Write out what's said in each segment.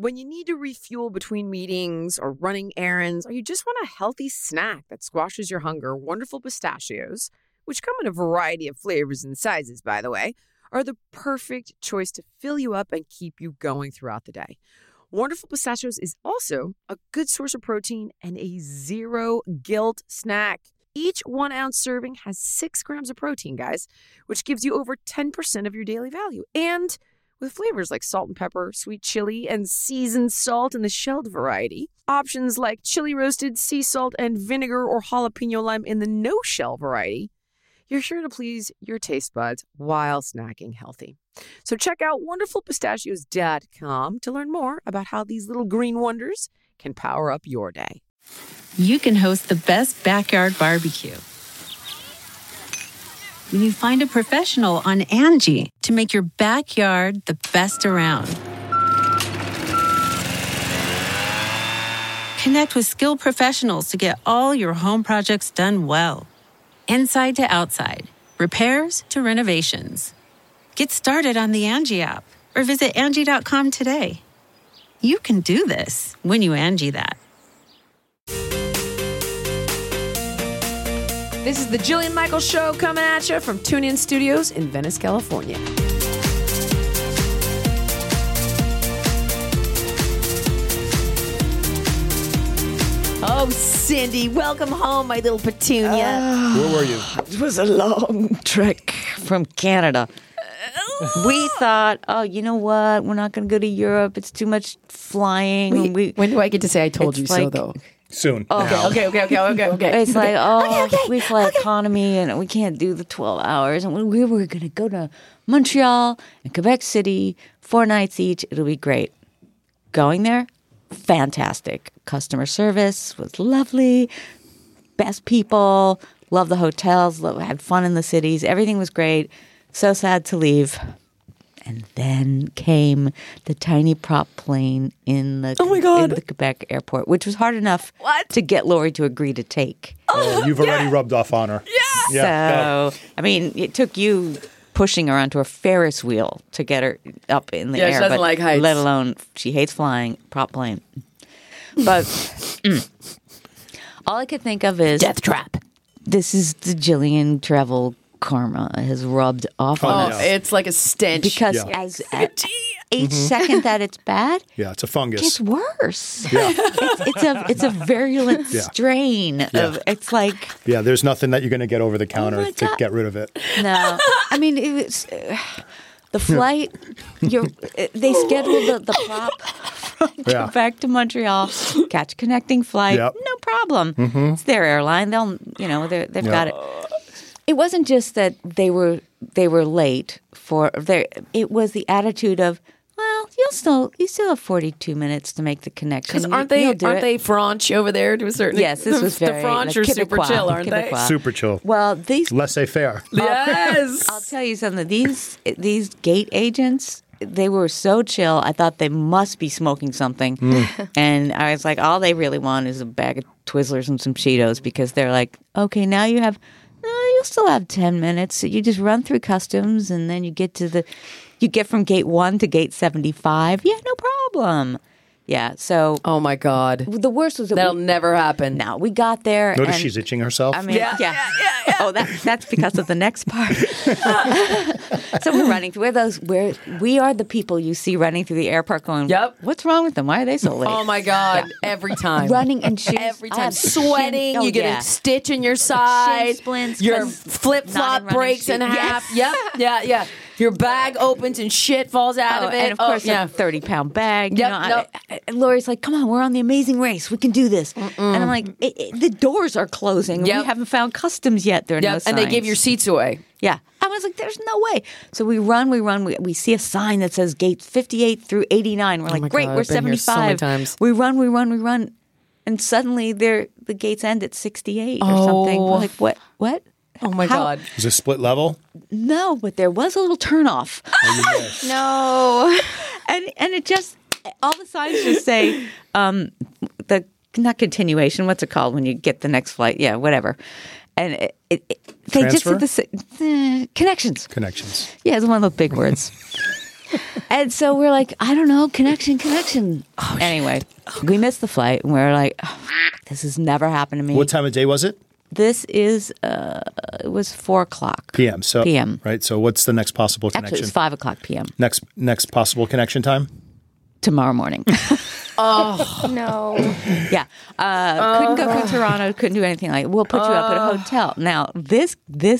When you need to refuel between meetings or running errands, or you just want a healthy snack that squashes your hunger, Wonderful Pistachios, which come in a variety of flavors and sizes, by the way, are the perfect choice to fill you up and keep you going throughout the day. Wonderful Pistachios is also a good source of protein and a zero guilt snack. Each 1 ounce serving has 6 grams of protein, guys, which gives you over 10% of your daily value. And with flavors like salt and pepper, sweet chili, and seasoned salt in the shelled variety, options like chili roasted, sea salt, and vinegar or jalapeno lime in the no-shell variety, you're sure to please your taste buds while snacking healthy. So check out wonderfulpistachios.com to learn more about how these little green wonders can power up your day. You can host the best backyard barbecue when you find a professional on Angie to make your backyard the best around. Connect with skilled professionals to get all your home projects done well. Inside to outside, repairs to renovations. Get started on the Angie app or visit Angie.com today. You can do this when you Angie that. This is the Jillian Michaels Show coming at you from TuneIn Studios in Venice, California. Oh, Cindy, welcome home, my little petunia. Where were you? It was a long trek from Canada. We thought, oh, you know what? We're not going to go to Europe. It's too much flying. When do I get to say I told you so, like- though? Soon. Okay. It's like, we fly economy and we can't do the 12 hours. And we were going to go to Montreal and Quebec City, 4 nights each. It'll be great. Going there, fantastic. Customer service was lovely. Best people. Love the hotels. Had fun in the cities. Everything was great. So sad to leave. And then came the tiny prop plane in the in the Quebec airport, which was hard enough to get Lori to agree to take. You've already rubbed off on her. So, I mean, it took you pushing her onto a Ferris wheel to get her up in the air. She doesn't like heights. Let alone, she hates flying, prop plane. But all I could think of is... Death trap. This is the Jillian travel karma has rubbed off on us. It's like a stench. Because as each second that it's bad, it's a fungus. It's worse. It's a virulent strain of. It's like there's nothing that you're going to get over the counter to get rid of it. No, I mean it was the flight. They scheduled the prop from Quebec to Montreal. Catch a connecting flight, no problem. It's their airline. They've got it. It wasn't just that they were late for their. It was the attitude of, well, you still have 42 minutes to make the connection. Because aren't they French over there to a certain? Yes, this was very the French are super chill, aren't they? Super chill. Well, these laissez-faire. Yes, I'll tell you something. These gate agents. They were so chill. I thought they must be smoking something. And I was like, all they really want is a bag of Twizzlers and some Cheetos because they're like, okay, now you have. You'll still have 10 minutes. You just run through customs and then you get from gate 1 to gate 75. Yeah, no problem. Yeah, so. Oh my God. The worst was that'll never happen. No, we got there. Notice she's itching herself. I mean, yeah. Oh, that's because of the next part. So we're running through we are the people you see running through the airport going, what's wrong with them? Why are they so late? Oh my God. Every time. Running and shoes. Every time. Sweating. You get a stitch in your side. Shin splints. Your flip-flop breaks in half. Yep. Yeah. Your bag opens and shit falls out of it. And of course, a 30-pound bag. Lori's like, come on, we're on the Amazing Race. We can do this. And I'm like, the doors are closing. Yep. We haven't found customs yet. There are no signs. And they give your seats away. Yeah. I was like, there's no way. So we run. We see a sign that says gates 58 through 89. We're like, great, we're 75. So many times. We run. And suddenly the gates end at 68 or something. We're like, what? Oh my God. Is it split level? No, but there was a little turnoff. No. And it just, all the signs just say, not continuation, what's it called when you get the next flight? Yeah, whatever. And they Transfer? just said connections. Connections. Yeah, it's one of those big words. And so we're like, I don't know, connection. Anyway, we missed the flight, and we're like, this has never happened to me. What time of day was it? This is, it was 4:00 PM. So PM. Right. So what's the next possible connection? Actually, it's 5:00 PM. Next possible connection time? Tomorrow morning. Oh, no. Yeah. Couldn't go through Toronto. Couldn't do anything like it. We'll put you up at a hotel. Now, this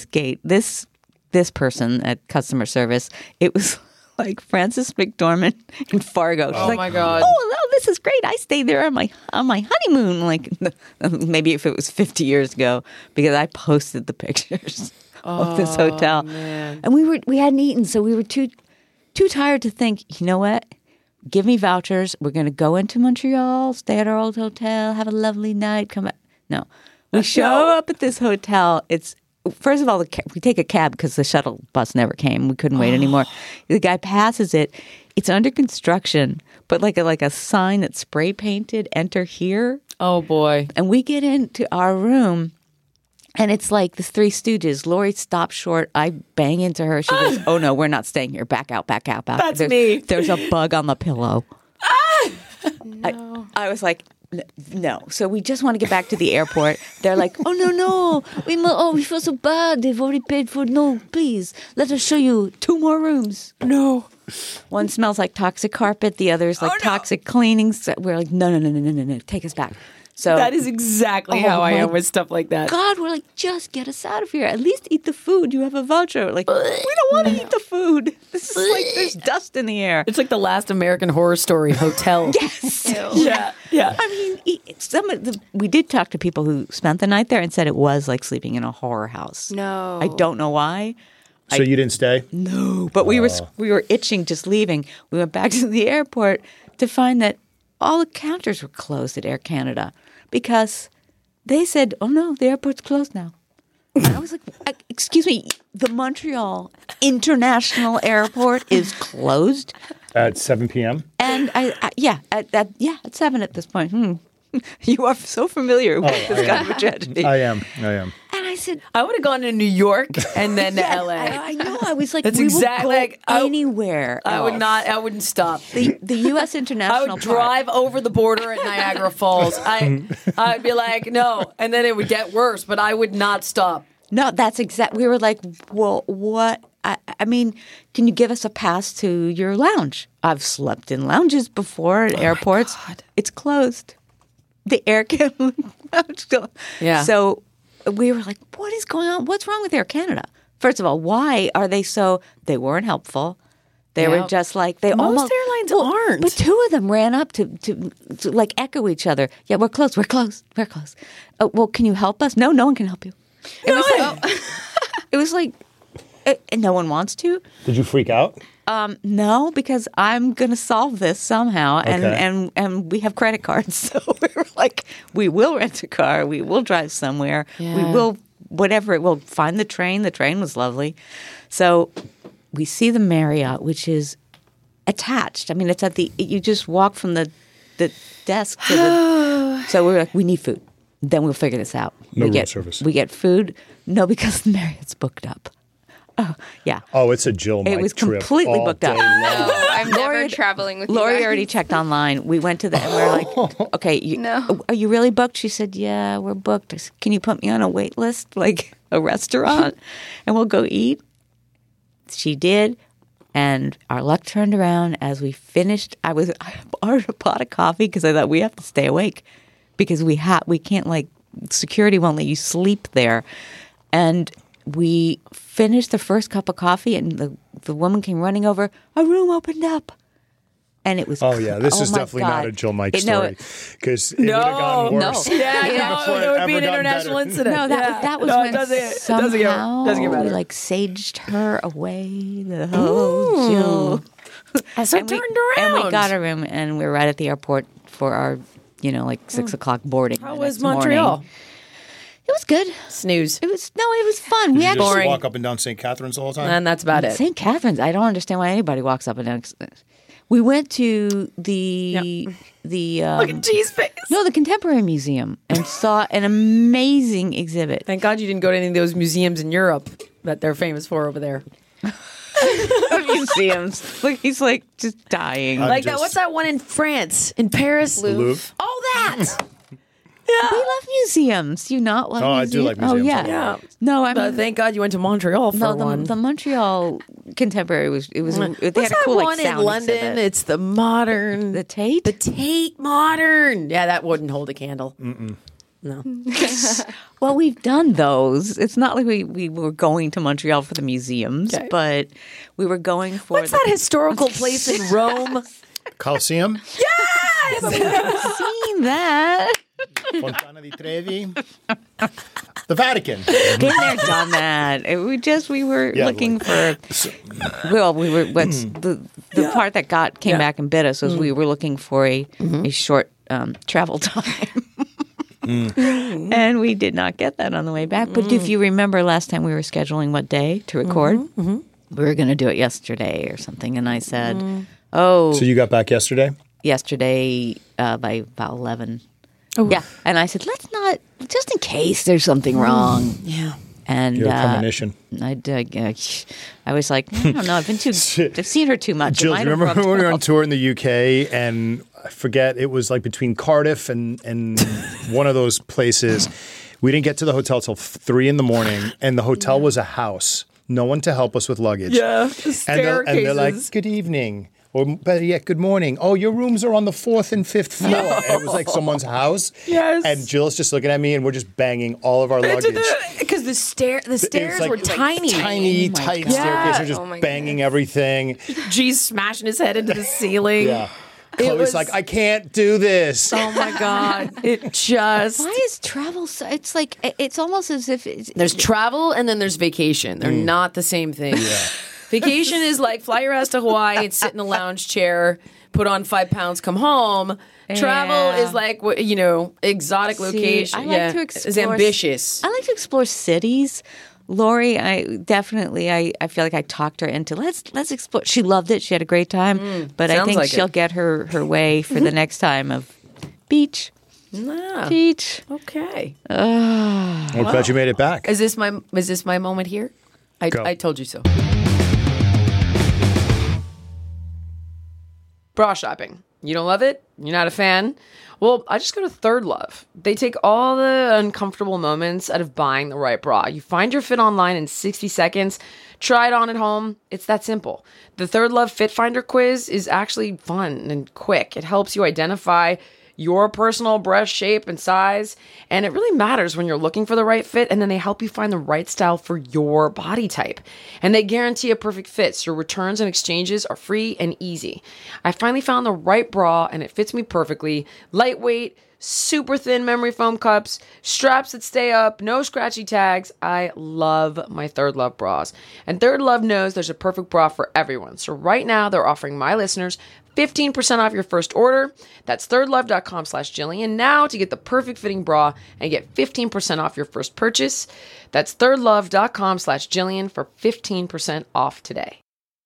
person at customer service, it was like Frances McDormand in Fargo. She's like, my God. Oh, this is great. I stayed there on my honeymoon. Like, maybe if it was 50 years ago, because I posted the pictures of this hotel. Man. And we hadn't eaten, so we were too tired to think, you know what? Give me vouchers. We're going to go into Montreal, stay at our old hotel, have a lovely night, come back. No. We show up at this hotel. It's, first of all, we take a cab because the shuttle bus never came. We couldn't wait anymore. The guy passes it. It's under construction, but like a sign that's spray painted, enter here. Oh, boy. And we get into our room. And it's like the Three Stooges. Lori stops short. I bang into her. She goes, oh, no, we're not staying here. Back out. That's me. There's a bug on the pillow. No. I was like, no. So we just want to get back to the airport. They're like, oh, no. We feel so bad. They've already paid for it. No, please. Let us show you 2 more rooms. No. One smells like toxic carpet. The other's like toxic cleaning. So we're like, no. Take us back. So That is exactly how I am with stuff like that. God, we're like, just get us out of here. At least eat the food. You have a voucher. Like, we don't want to eat the food. This is like there's dust in the air. It's like the last American Horror Story hotel. Yes. Yeah. I mean, we did talk to people who spent the night there and said it was like sleeping in a horror house. No. I don't know why. So you didn't stay? No, but we were itching just leaving. We went back to the airport to find that all the counters were closed at Air Canada because they said, oh, no, the airport's closed now. And I was like, excuse me, the Montreal International Airport is closed? At 7 p.m.? And at 7 at this point. You are so familiar with this kind of a tragedy. I am. And I said, I would have gone to New York and then to LA. I know. I was like, That's we exactly will go like anywhere. I would not. I wouldn't stop. The U.S. International I would drive over the border at Niagara Falls. I'd be like, no, and then it would get worse. But I would not stop. No, that's exact. We were like, well, what? I mean, can you give us a pass to your lounge? I've slept in lounges before at airports. It's closed. The Air Canada lounge. Yeah. So we were like, what is going on? What's wrong with Air Canada? First of all, why are they so? They weren't helpful. They were just like they Most almost airlines aren't. But 2 of them ran up to like echo each other. Yeah, we're closed. Oh, well, can you help us? No one can help you. It was like no one wants to. Did you freak out? No, because I'm going to solve this somehow, and we have credit cards, so we were like, we will rent a car, we will drive somewhere, we will whatever. We'll find the train. The train was lovely, so we see the Marriott, which is attached. I mean, it's at you just walk from the desk to the. So we're like, we need food. Then we'll figure this out. No room service. We get food. No, because the Marriott's booked up. Oh, yeah. Oh, it's a Jill Mike It was trip completely all booked up. day long. Oh, I'm never traveling with you Lori guys. already checked online. We went to and we're like, okay, are you really booked? She said, yeah, we're booked. I said, can you put me on a wait list, like a restaurant, and we'll go eat? She did, and our luck turned around as we finished. I ordered a pot of coffee because I thought we have to stay awake because we can't, like, security won't let you sleep there. And we finished the first cup of coffee, and the woman came running over. A room opened up, and it was. Oh yeah, this is my definitely God. not a Jill Mike story because it would have gotten worse. Yeah, Before it would ever be an gotten international better. incident. No, that was No, when it doesn't get somehow better. we like saged her away. The whole Jill. So And turned And around. we got a room, and we were right at the airport for our, 6 o'clock boarding. How the was next morning. Montreal? It was good. Snooze. It was fun. Did We you actually just walk up and down St. Catharines the whole time? And that's about it. St. Catharines. I don't understand why anybody walks up and down. We went to the Look at G's face. the Contemporary Museum and saw an amazing exhibit. Thank God you didn't go to any of those museums in Europe that they're famous for over there. museums. Like he's like just dying. Like that. What's that one in France? In Paris? Louvre. Oh, that. Yeah. We love museums. Do you not love museums? I do like museums. Oh, yeah. No, I mean, thank God you went to Montreal for one. The Montreal Contemporary was they What's had a that cool one sound in London? exhibit. It's the modern. The Tate? The Tate Modern. Yeah, that wouldn't hold a candle. No. Well, we've done those. It's not like we were going to Montreal for the museums, but we were going for What's that historical place in Rome? Colosseum? Yes! I've seen that. Fontana di Trevi? The Vatican. Been there, done that. We were looking for. Well, we were. What's the part that came back and bit us was we were looking for a short travel time. And we did not get that on the way back. But if you remember last time we were scheduling what day to record, we were going to do it yesterday or something. And I said, So you got back yesterday? Yesterday by about 11. Oh. Yeah. And I said, let's not, just in case there's something wrong. Yeah. And You're a premonition. I was like, I don't know. I've seen her too much. Jill, do you remember when we were on tour in the UK and I forget, it was like between Cardiff and one of those places. We didn't get to the hotel till 3 a.m. and the hotel was a house. No one to help us with luggage. Yeah, and they're like, good evening. Or better yet, good morning. Oh, your rooms are on the 4th and 5th floor. No. And it was like someone's house. Yes. And Jill's just looking at me and we're just banging all of our luggage. Because the stairs were tiny. Tiny, tight staircase. We're just banging everything. G's smashing his head into the ceiling. Yeah. Chloe's like, I can't do this. Oh my God. It just. Why is travel so. It's like, it's almost as if. There's travel and then there's vacation. They're not the same thing. Yeah. Vacation is like fly your ass to Hawaii and sit in a lounge chair, put on 5 pounds, come home. Travel is like, exotic location. I like to explore. It's ambitious. I like to explore cities. Lori, I feel like I talked her into let's explore. She loved it. She had a great time. But I think she'll get her way for the next time of beach. Beach. Okay. I'm glad you made it back. Is this my moment here? I told you so. Bra shopping. You don't love it? You're not a fan? Well, I just go to Third Love. They take all the uncomfortable moments out of buying the right bra. You find your fit online in 60 seconds. Try it on at home. It's that simple. The Third Love Fit Finder quiz is actually fun and quick. It helps you identify your personal breast shape and size, and it really matters when you're looking for the right fit, and then they help you find the right style for your body type. And they guarantee a perfect fit, so returns and exchanges are free and easy. I finally found the right bra, and it fits me perfectly. Lightweight, super thin memory foam cups, straps that stay up, no scratchy tags. I love my Third Love bras. And Third Love knows there's a perfect bra for everyone. So right now, they're offering my listeners 15% off your first order. That's thirdlove.com/Jillian now to get the perfect fitting bra and get 15% off your first purchase. That's thirdlove.com/Jillian for 15% off today.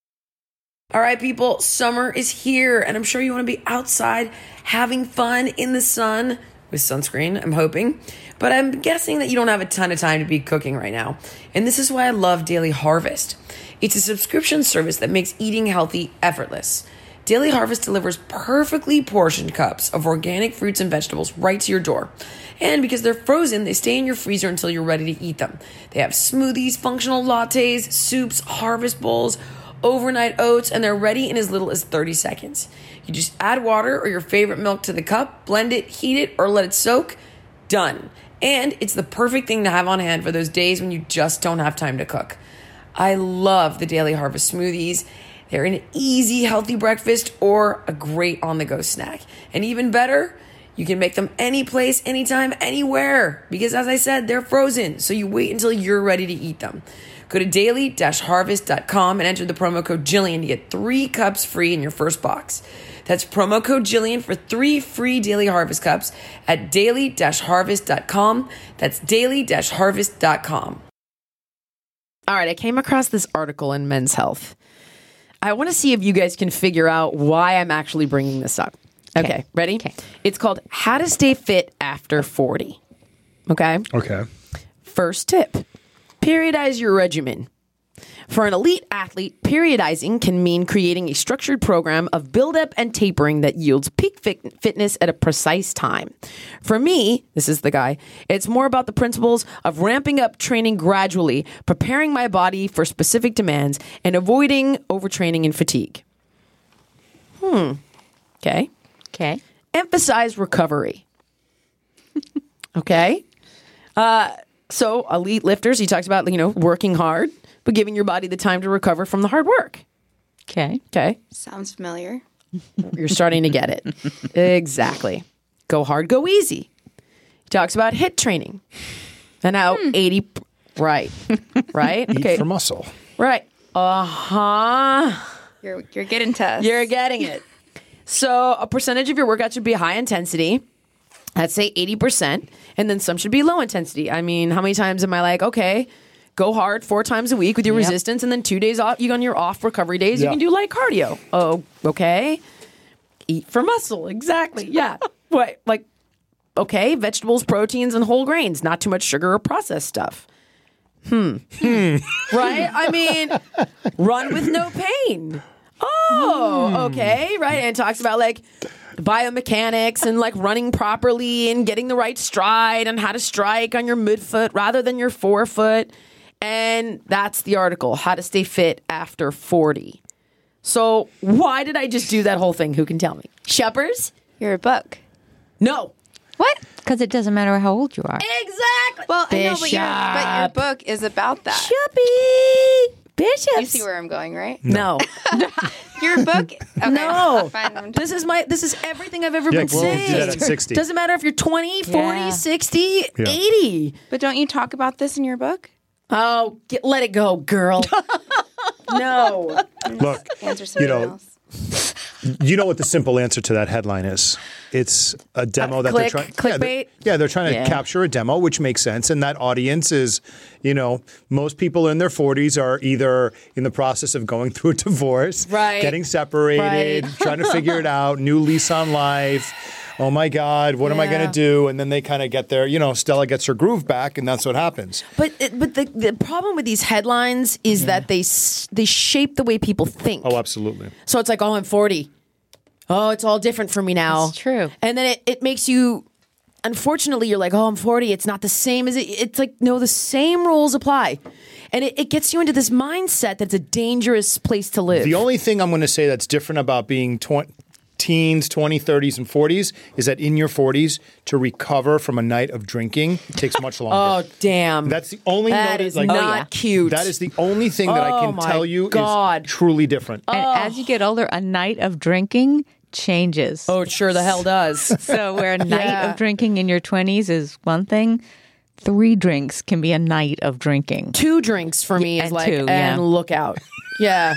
All right, people, summer is here, and I'm sure you want to be outside having fun in the sun with sunscreen, I'm hoping. But I'm guessing that you don't have a ton of time to be cooking right now. And this is why I love Daily Harvest. It's a subscription service that makes eating healthy effortless. Daily Harvest delivers perfectly portioned cups of organic fruits and vegetables right to your door. And because they're frozen, they stay in your freezer until you're ready to eat them. They have smoothies, functional lattes, soups, harvest bowls, overnight oats, and they're ready in as little as 30 seconds. You just add water or your favorite milk to the cup, blend it, heat it, or let it soak. Done. And it's the perfect thing to have on hand for those days when you just don't have time to cook. I love the Daily Harvest smoothies. They're an easy, healthy breakfast or a great on-the-go snack. And even better, you can make them any place, anytime, anywhere. Because as I said, they're frozen, so you wait until you're ready to eat them. Go to daily-harvest.com and enter the promo code Jillian to get 3 cups free in your first box. That's promo code Jillian for 3 free Daily Harvest cups at daily-harvest.com. That's daily-harvest.com. All right, I came across this article in Men's Health. I want to see if you guys can figure out why I'm actually bringing this up. Okay, ready? Okay. It's called How to Stay Fit After 40. Okay? Okay. First tip, periodize your regimen. For an elite athlete, periodizing can mean creating a structured program of buildup and tapering that yields peak fitness at a precise time. For me, this is the guy, it's more about the principles of ramping up training gradually, preparing my body for specific demands, and avoiding overtraining and fatigue. Okay. Okay. Emphasize recovery. Okay. So elite lifters, he talks about, working hard, but giving your body the time to recover from the hard work. Okay. Okay. Sounds familiar. You're starting to get it. Exactly. Go hard, go easy. He talks about HIIT training. And how 80, right. Right? Eat for muscle. Right. Uh-huh. You're getting to us. You're getting it. So a percentage of your workout should be high intensity. Let's say 80%. And then some should be low intensity. I mean, how many times am I like, okay, go hard 4 times a week with your resistance, and then 2 days off. You on your off recovery days, you can do light cardio. Oh, okay. Eat for muscle. Exactly. Yeah. What? Like, okay, vegetables, proteins, and whole grains. Not too much sugar or processed stuff. Right? I mean, run with no pain. Oh, okay. Right. And it talks about like biomechanics and like running properly and getting the right stride and how to strike on your midfoot rather than your forefoot. And that's the article, How to Stay Fit After 40. So why did I just do that whole thing? Who can tell me? Sheppers? Your book. No. What? Because it doesn't matter how old you are. Exactly. Well, I know, but your book is about that. Sheppy. Bishops. You see where I'm going, right? No. Your book? Okay. No. Fine. This is everything I've ever Yeah, been we'll do saying. that at 60. Doesn't matter if you're 20, 40, Yeah. 60, 80. But don't you talk about this in your book? Oh, let it go, girl. No. Look, Answer something else. you know what the simple answer to that headline is. It's a demo that they're trying. Clickbait. They're trying to capture a demo, which makes sense. And that audience is, most people in their 40s are either in the process of going through a divorce, Right. getting separated, Right. trying to figure it out, new lease on life. Oh my God, what am I going to do? And then they kind of get there. Stella gets her groove back, and that's what happens. But the problem with these headlines is that they shape the way people think. Oh, absolutely. So it's like, oh, I'm 40. Oh, it's all different for me now. That's true. And then it makes you, unfortunately, you're like, oh, I'm 40. It's not the same as it. It's like, no, the same rules apply. And it gets you into this mindset that's a dangerous place to live. The only thing I'm going to say that's different about being teens, 20s, 30s, and 40s is that in your 40s, to recover from a night of drinking takes much longer. Oh, damn. That's the only That notice. is not cute. That is the only thing that I can my tell you God. is truly different. And as you get older, a night of drinking changes. Oh, it sure the hell does. So where a night of drinking in your 20s is one thing, 3 drinks can be a night of drinking. 2 drinks for me is and like, 2, yeah. and look out. Yeah.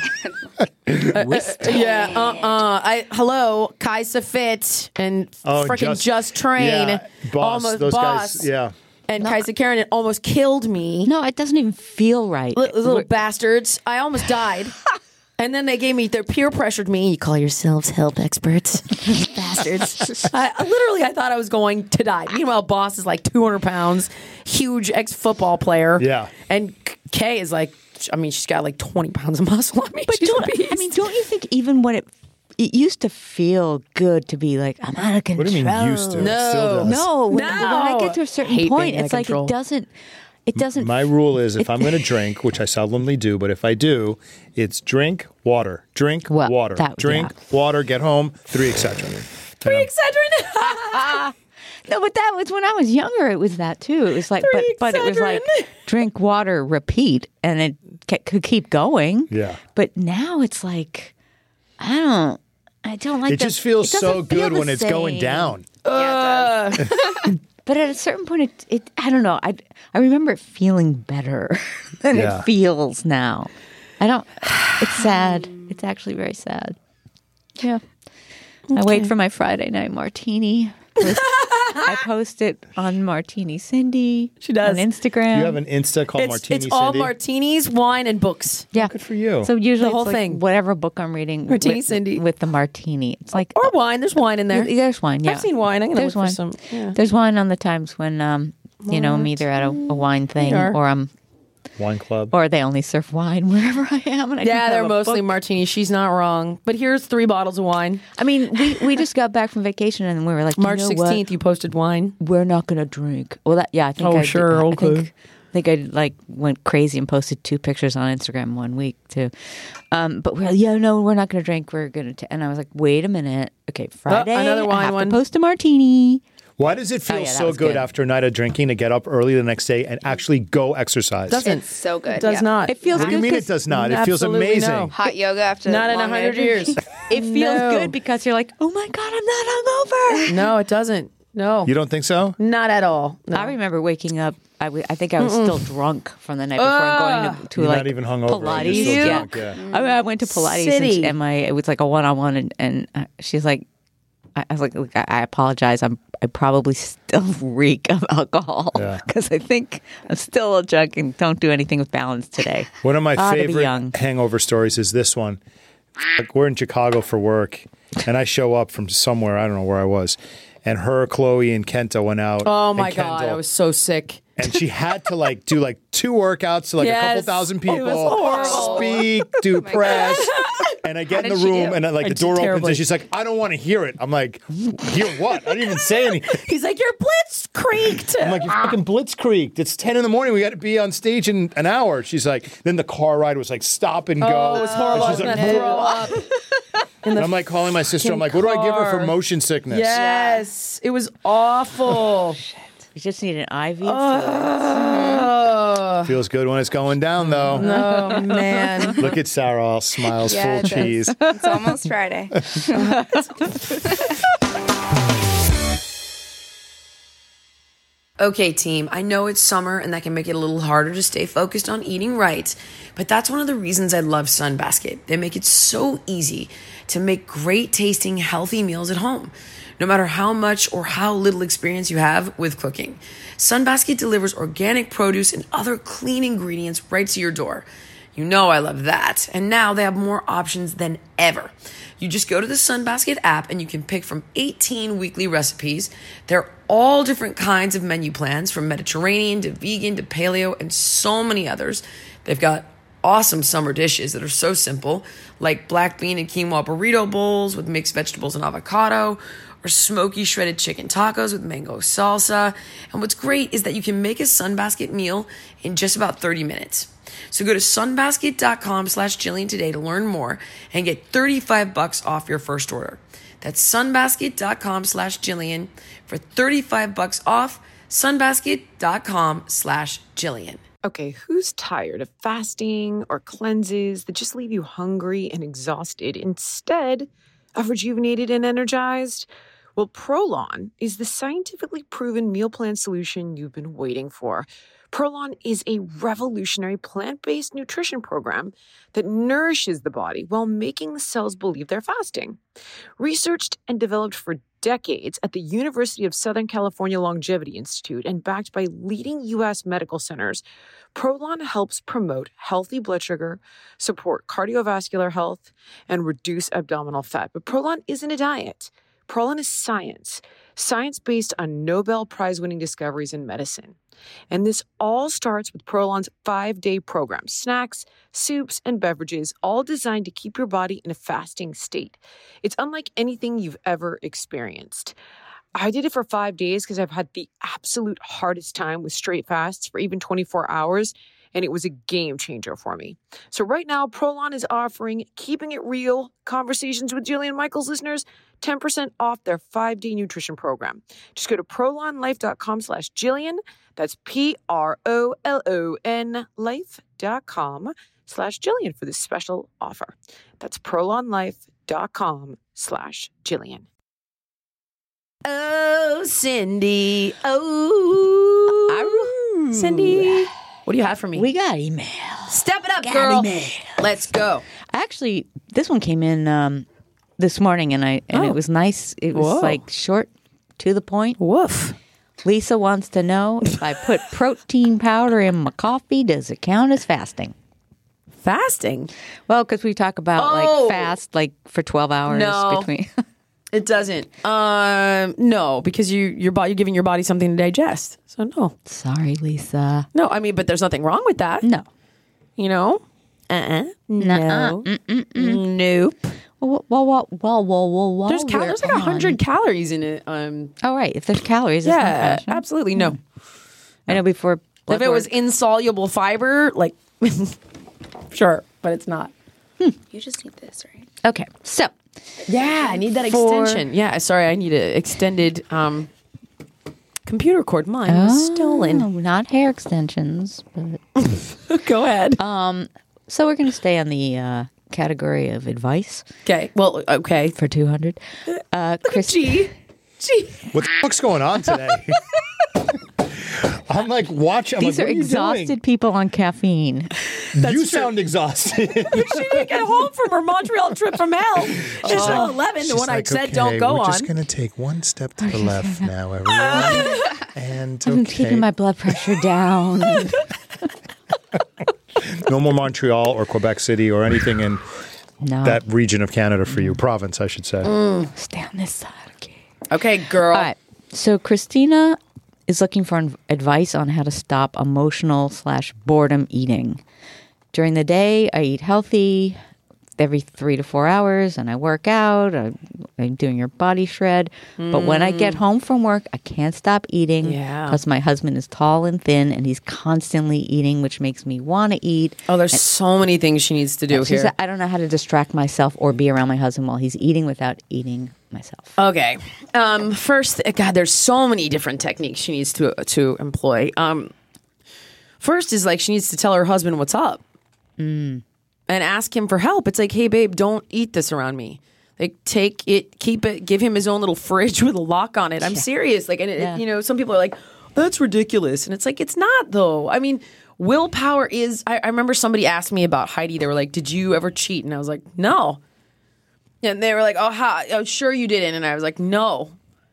Hello, Kaisa Fit and freaking Just Train. Yeah, boss. Almost Those boss. guys. Yeah. And Kaisa Karen, it almost killed me. No, it doesn't even feel right. Little bastards. I almost died. And then they're peer pressured me. You call yourselves health experts. Bastards. I thought I was going to die. Meanwhile, boss is like 200 pounds, huge ex-football player. Yeah. And Kay is like, she's got like 20 pounds of muscle. But she's a beast. don't you think even when it used to feel good to be like, I'm out of control. What do you mean used to? It No. still does. No, when I get to a certain Hate point, being out it's of like control. it doesn't. My rule is if I'm going to drink, which I seldomly do, but if I do, it's drink, water, drink, Well, water, drink, water, get home, 3 Excedrin. 3 Excedrin. No, but that was when I was younger. It was that too. It was like, but it was like drink water, repeat, and it could keep going. Yeah. But now it's like, I don't like. It just feels so good when it's going down. Yeah, it does. But at a certain point, I don't know. I remember it feeling better than it feels now. It's sad. It's actually very sad. Yeah. Okay. I wait for my Friday night martini. I post it on Martini Cindy. She does. On Instagram. You have an Insta called Martini It's all Cindy? martinis, wine, and books. Yeah. Good for you. So usually The whole it's like thing. whatever book I'm reading. Martini Cindy. With the martini. It's like. Or wine. There's wine in there. There's wine, yeah. I've seen wine. I'm going to look There's wine. for some. Yeah. There's wine on the times when, I'm either at a wine thing are. or I'm Wine club. Or they only serve wine wherever I am. And I don't have they're a mostly book. martinis. She's not wrong. But here's 3 bottles of wine. I mean, we just got back from vacation and we were like, March you know 16th, what? you posted wine. We're not going to drink. Well, I think Oh, I sure, okay. I think I like went crazy and posted 2 pictures on Instagram one week too. But we're like, we're not going to drink. We're going to. And I was like, wait a minute. Okay, Friday, another wine I have one. to post a martini. Why does it feel yeah, that so was good good. after a night of drinking to get up early the next day and actually go exercise? Doesn't. It's so good. It does yeah. not. It feels What do you good. mean it 'cause does not? It feels Absolutely amazing. no. Hot yoga after Not in long 100 night of years. drinking. It feels No. good because you're like, oh my God, I'm not hungover. No, it doesn't. No. You don't think so? Not at all. No. I remember waking up. I think I was still drunk from the night before and going to You're like not even hungover. Pilates. You're still Yeah. drunk, yeah. I went to Pilates City. and it was like a one-on-one and she's like, I was like, "Look, I apologize. I probably still reek of alcohol Yeah. because I think I'm still a drunk and don't do anything with balance today." One of my To be favorite young. hangover stories is this one. Like, we're in Chicago for work, and I show up from somewhere. I don't know where I was. And her, Chloe, and Kenta went out. Oh my and God, Kendall, I was so sick. and she had to do 2 workouts to a couple Yes. thousand It people. was horrible. Speak, do press. And I get in the did she room, do? and the did door opens, terribly. and she's like, "I don't want to hear it." I'm like, "Hear what?" I didn't even say anything. He's like, your blitz creaked. I'm like, "You fucking blitzkrieged. It's 10 in the morning. We got to be on stage in an hour." She's like, then the car ride was like stop and go. Oh, it was horrible. I And was she's going like, to throw up. and I'm like calling my sister. I'm like, "What do I give her for car. motion sickness?" Yes. It was awful. You just need an IV. Feels good when it's going down, though. Oh, man. Look at Sarah, all smiles, Yeah, full it does. cheese. It's almost Friday. Okay, team, I know it's summer and that can make it a little harder to stay focused on eating right, but that's one of the reasons I love Sunbasket. They make it so easy to make great tasting, healthy meals at home, no matter how much or how little experience you have with cooking. Sunbasket delivers organic produce and other clean ingredients right to your door. You know I love that. And now they have more options than ever. You just go to the Sunbasket app and you can pick from 18 weekly recipes. They're all different kinds of menu plans, from Mediterranean to vegan to paleo and so many others. They've got awesome summer dishes that are so simple, like black bean and quinoa burrito bowls with mixed vegetables and avocado, or smoky shredded chicken tacos with mango salsa. And what's great is that you can make a Sunbasket meal in just about 30 minutes. So go to sunbasket.com/Jillian today to learn more and get $35 off your first order. That's sunbasket.com/Jillian for $35 off. Sunbasket.com/Jillian. Okay, who's tired of fasting or cleanses that just leave you hungry and exhausted instead of rejuvenated and energized? Well, Prolon is the scientifically proven meal plan solution you've been waiting for. Prolon is a revolutionary plant-based nutrition program that nourishes the body while making the cells believe they're fasting. Researched and developed for decades at the University of Southern California Longevity Institute and backed by leading U.S. medical centers, Prolon helps promote healthy blood sugar, support cardiovascular health, and reduce abdominal fat. But Prolon isn't a diet. Prolon is science based on Nobel Prize-winning discoveries in medicine. And this all starts with Prolon's 5-day program: snacks, soups, and beverages, all designed to keep your body in a fasting state. It's unlike anything you've ever experienced. I did it for 5 days because I've had the absolute hardest time with straight fasts for even 24 hours, and it was a game changer for me. So right now, Prolon is offering Keeping It Real Conversations with Jillian Michaels listeners 10% off their 5-day nutrition program. Just go to prolonlife.com/Jillian. That's PROLON life.com/Jillian for this special offer. That's prolonlife.com/Jillian. Oh, Cindy. Oh, Cindy. What do you have for me? We got email. Step it up, girl. email. Let's go. Actually, this one came in this morning, and it was nice. It was Whoa. like short, to the point. Woof. Lisa wants to know, if I put protein powder in my coffee, does it count as fasting? Fasting? Well, because we talk about Oh. like fast, like for 12 hours No. between. It doesn't. No, because you're giving your body something to digest. So no. Sorry, Lisa. No, I mean, but there's nothing wrong with that. No. You know? No. Nope. Well. There's like 100 calories in it. Oh, right. If there's calories, it's not Yeah, fashion. absolutely no. I know before. If it was insoluble fiber, like, sure, but it's not. You just need this, right? Okay, so Yeah, I need that For- extension. Yeah, sorry, I need an extended computer cord. Mine was stolen. not hair extensions, but Go ahead. so we're going to stay on the category of advice Okay, well, okay. for 200. Chris, Gee. What the fuck's going on today? I'm like, watch. I'm these like, are what you exhausted doing? people on caffeine. You sound exhausted. She didn't get home from her Montreal trip from hell. She's 11, the one I said don't go we're on. just going to take one step to the left now, everyone. And I'm keeping my blood pressure down. no more Montreal or Quebec City or anything in No, that region of Canada for you. Province, I should say. stay on this side. Okay. Okay, girl. All right. So Christina is looking for advice on how to stop emotional/boredom eating. During the day, I eat healthy every 3 to 4 hours, and I work out. I'm doing your body shred. But when I get home from work, I can't stop eating Yeah. because my husband is tall and thin, and he's constantly eating, which makes me want to eat. Oh, there's so many things she needs to do She here. said, I don't know how to distract myself or be around my husband while he's eating without eating myself. Okay. First, God, there's so many different techniques she needs to employ. First is like she needs to tell her husband what's up and ask him for help. It's like, hey, babe, don't eat this around me. Like, take it, keep it, give him his own little fridge with a lock on it. I'm serious. Like, and Yeah. you know, some people are like, that's ridiculous, and it's like, it's not though. I mean, willpower is. I remember somebody asked me about Heidi. They were like, did you ever cheat? And I was like, no. And they were like, oh, sure you didn't. And I was like, no.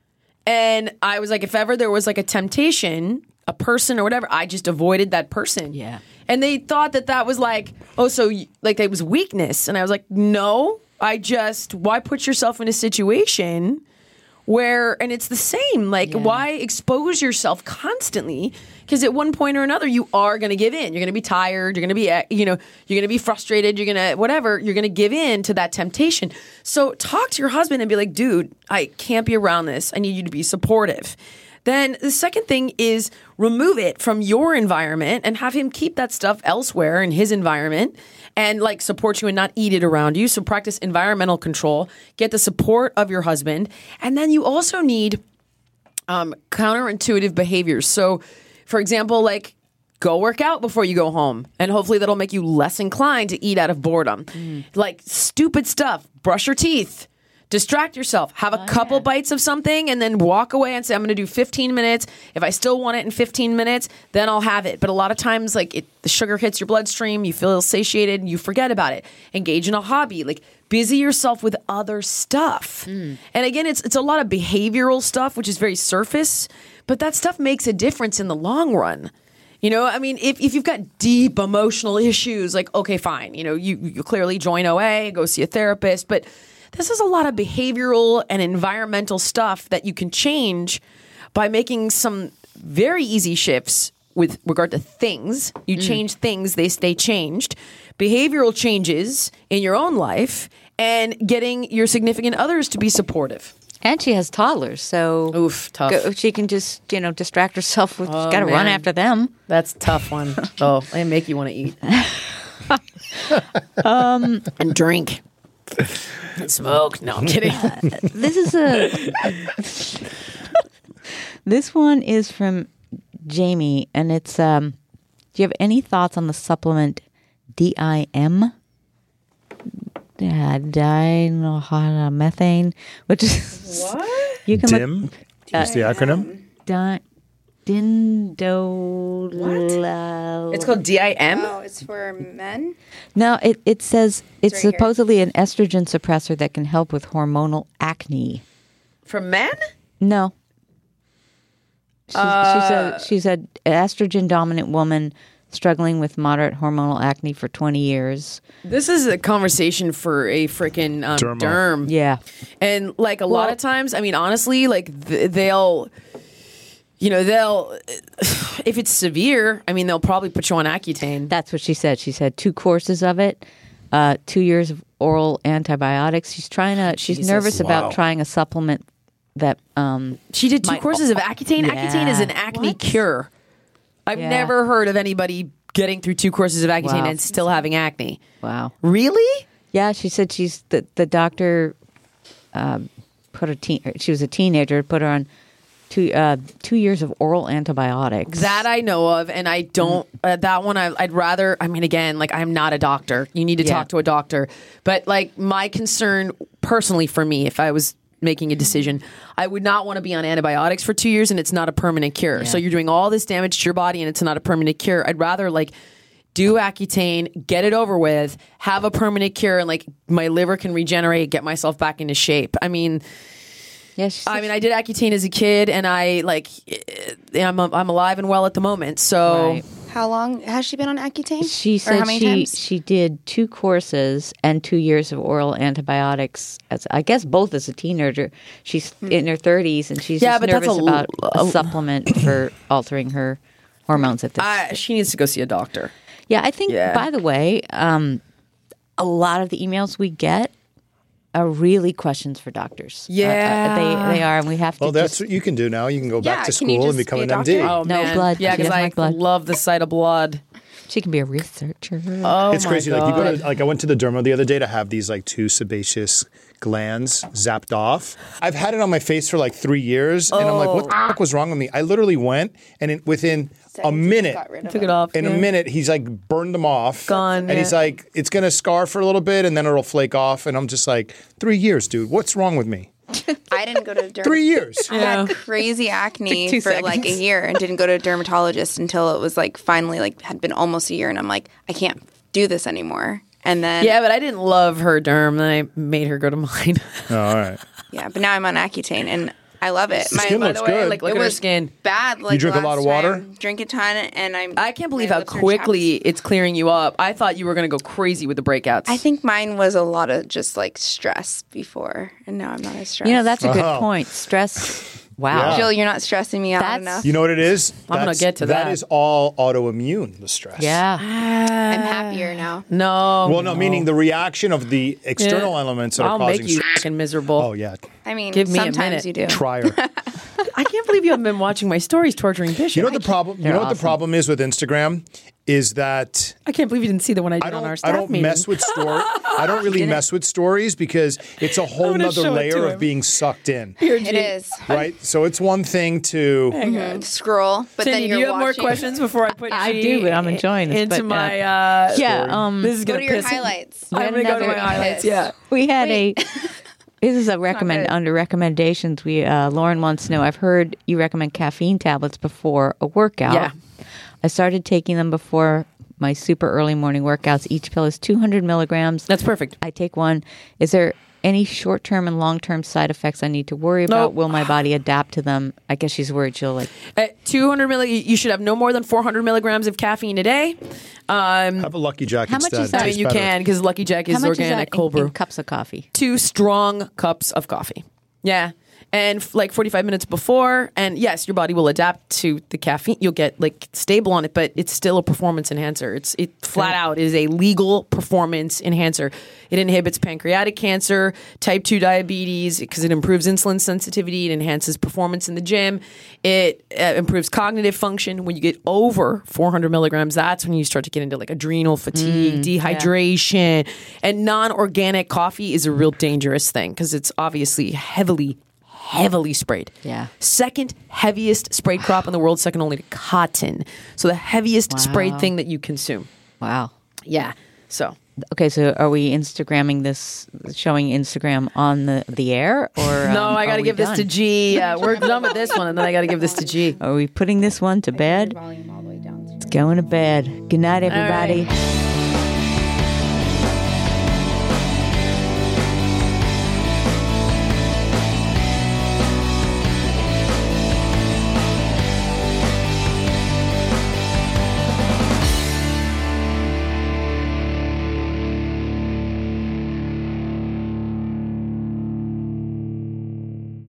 And I was like, if ever there was like a temptation, a person or whatever, I just avoided that person. Yeah. And they thought that was like, oh, so like that was weakness. And I was like, no, why put yourself in a situation where, and it's the same, like why expose yourself constantly? Because at one point or another, you are going to give in. You're going to be tired. You're going to be, you're going to be frustrated. You're going to, whatever, you're going to give in to that temptation. So talk to your husband and be like, dude, I can't be around this. I need you to be supportive. Then the second thing is remove it from your environment and have him keep that stuff elsewhere in his environment and like support you and not eat it around you. So practice environmental control, get the support of your husband. And then you also need counterintuitive behaviors. So for example, like go work out before you go home and hopefully that'll make you less inclined to eat out of boredom. Like stupid stuff, brush your teeth. Distract yourself. Have a couple bites of something and then walk away and say, I'm going to do 15 minutes. If I still want it in 15 minutes, then I'll have it. But a lot of times, like the sugar hits your bloodstream, you feel satiated, and you forget about it. Engage in a hobby. Like busy yourself with other stuff. And again, it's a lot of behavioral stuff, which is very surface. But that stuff makes a difference in the long run. You know, I mean, if you've got deep emotional issues, like, okay, fine. You know, you clearly join OA, go see a therapist. But this is a lot of behavioral and environmental stuff that you can change by making some very easy shifts with regard to things. You change things, they stay changed. Behavioral changes in your own life and getting your significant others to be supportive. And she has toddlers, so Oof, tough. she can just, distract herself with, she's got to run man. after them. That's a tough one. Oh, they make you want to eat. And drink. And smoke. No, I'm kidding. This one is from Jamie, and it's, do you have any thoughts on the supplement DIM? Dimethane, which is What? you can DIM? What's the acronym? It's called DIM? Oh, it's for men? No, it says it's right here. supposedly an estrogen suppressor that can help with hormonal acne. For men? No. She said estrogen dominant woman struggling with moderate hormonal acne for 20 years. This is a conversation for a freaking derm. Yeah. And like a lot of times, I mean, honestly, like they'll, if it's severe, I mean, they'll probably put you on Accutane. That's what she said. She said 2 courses of it, 2 years of oral antibiotics. She's nervous about trying a supplement that she did 2 courses of Accutane. Yeah. Accutane is an acne cure. I've never heard of anybody getting through 2 courses of Accutane and still having acne. Wow. Really? Yeah, she said the doctor she was a teenager, put her on 2 years of oral antibiotics. That I know of, and I don't. That one, I'd rather. I mean, again, like I'm not a doctor. You need to talk to a doctor. But like my concern, personally, for me, if I was making a decision, I would not want to be on antibiotics for 2 years, and it's not a permanent cure. So you're doing all this damage to your body, and it's not a permanent cure. I'd rather like do Accutane, get it over with, have a permanent cure, and like my liver can regenerate, get myself back into shape. I mean. Yeah, I did Accutane as a kid, and I'm alive and well at the moment. So, Right. How long has she been on Accutane? She Or said how many times? she did 2 courses and 2 years of oral antibiotics. I guess both as a teenager. She's in her 30s, and she's just but that's nervous about a supplement for altering her hormones at this. she needs to go see a doctor. Yeah, I think, by the way, a lot of the emails we get are really questions for doctors. Yeah. They are, and we have to. Well, that's what you can do now. You can go back to can you school and just become be an a MD. doctor? Oh, No man. blood. Yeah, She because doesn't I like blood. love the sight of blood. She can be a researcher. Oh, It's my crazy. God. Like you go to, like I went to the dermo the other day to have these like 2 sebaceous glands zapped off. I've had it on my face for like 3 years, and I'm like, what the fuck was wrong with me? I literally went, and within a minute, Took it off. in a minute, he's like burned them off. Gone, And he's like, it's gonna scar for a little bit, and then it'll flake off. And I'm just like, 3 years, dude. What's wrong with me? I didn't go to a 3 years. I had crazy acne Took 2 for like a seconds. year and didn't go to a dermatologist until it was like finally like had been almost a year, and I'm like, I can't do this anymore. And then Yeah, but I didn't love her derm. Then I made her go to mine. Oh, all right. but now I'm on Accutane and I love it. Skin by looks the way, good. Like, look it at her was skin. bad. Like You drink a last lot of water? time. Drink a ton, and I can't believe my how lips are quickly chapped. it's clearing you up. I thought you were going to go crazy with the breakouts. I think mine was a lot of just like stress before, and now I'm not as stressed. You know, that's a good Oh. point. Stress. Wow. Yeah. Jill, you're not stressing me out That's- enough. You know what it is? I'm gonna get to that. That is all autoimmune, the stress. Yeah. I'm happier now. no. Well, no, meaning the reaction of the external elements that I'll are causing make you stress. fucking miserable. Oh, yeah. I mean, Give me a sometimes minute. you do. Try her. I can't believe you haven't been watching my stories torturing Bishop. You know what the problem? You know what the problem is with Instagram is that I can't believe you didn't see the one I I did on our don't. staff I don't meeting. mess with story. I don't really mess with stories because it's a whole gonna nother show it layer to of him. being sucked in, It is. right? So it's one thing to. Scroll, but then Cindy, you're do you have more watching. questions before I put I G do, but I'm enjoying this, into but, my yeah. This is Go gonna to your piss highlights. I'm gonna go to my another- highlights. Yeah. We had a. This is a good. under recommendations. Lauren wants to know. I've heard you recommend caffeine tablets before a workout. Yeah. I started taking them before my super early morning workouts. Each pill is 200 milligrams. That's perfect. I take one. Is there any short-term and long-term side effects I need to worry about? Nope. Will my body adapt to them? I guess she's worried she'll like. At 200 you should have no more than 400 milligrams of caffeine a day. Have a Lucky Jack How much instead. is that? I mean, Tastes you better. can because Lucky Jack How is much is organic that cold in brew. cups of coffee? 2 strong cups of coffee. Yeah. And like 45 minutes before, and yes, your body will adapt to the caffeine. You'll get like stable on it, but it's still a performance enhancer. It flat out is a legal performance enhancer. It inhibits pancreatic cancer, type 2 diabetes, because it improves insulin sensitivity. It enhances performance in the gym. It improves cognitive function. When you get over 400 milligrams, that's when you start to get into like adrenal fatigue, dehydration, and non-organic coffee is a real dangerous thing because it's obviously heavily sprayed. Yeah. Second heaviest sprayed crop in the world, second only to cotton. So the heaviest sprayed thing that you consume. Wow. Yeah. So Okay, so are we Instagramming this, showing Instagram on the air, or no, I got are to we give this to done? G. We're done with this one, and then I got to give this to G. Are we putting this one to bed? It's going to bed. Good night, everybody. right.